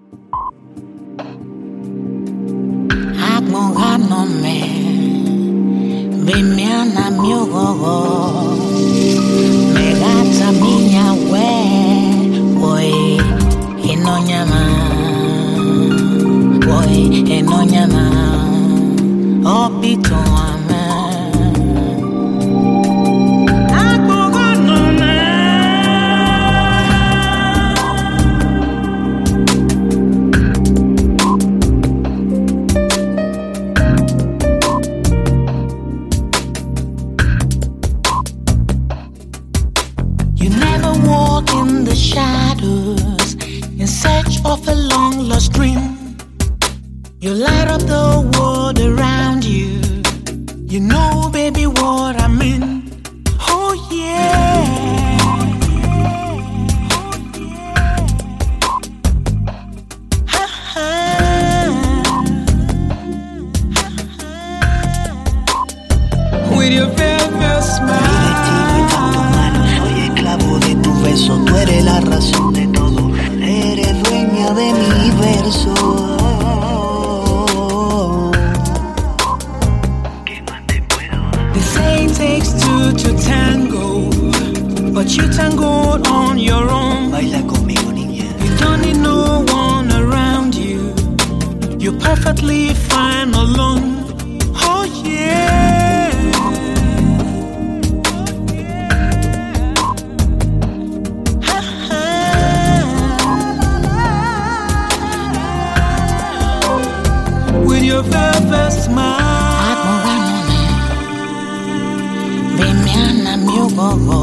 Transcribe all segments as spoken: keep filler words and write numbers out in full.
Agmoganome, bimiana miogogo, megata minya we, boy, inonyama, boy, inonyama, opito ame. In the shadows, in search of a long lost dream, you light up the world around you. You know, baby, what I mean. Oh yeah. Ha ha. With your velvet smile. Tú eres la razón de todo, eres dueña de mi verso. ¿Qué más te puedo dar? They say it takes two to tango, but you tangoed on your own. Baila conmigo, niña. You don't need no one around you. You're perfectly fine alone. Oh yeah. Your velvet smile. Agmoganome, bimiana miogogo,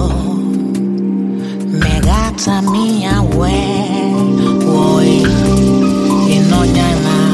megata minya we, boy, inonyama.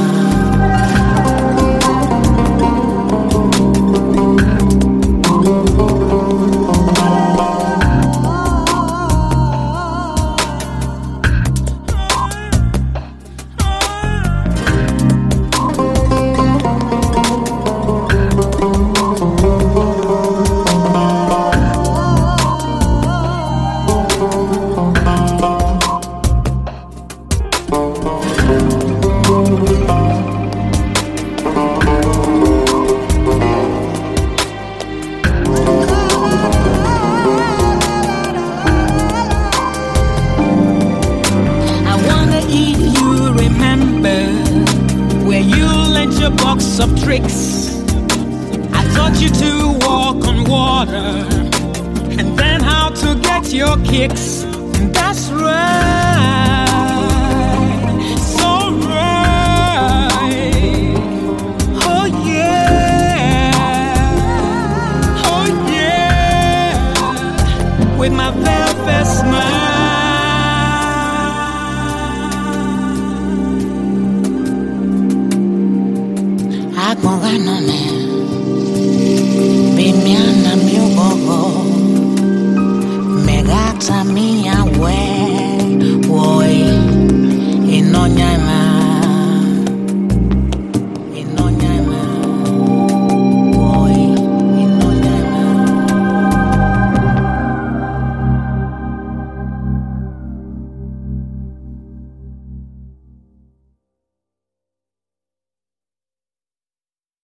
Your box of tricks. I taught you to walk on water, and then how to get your kicks. And that's right.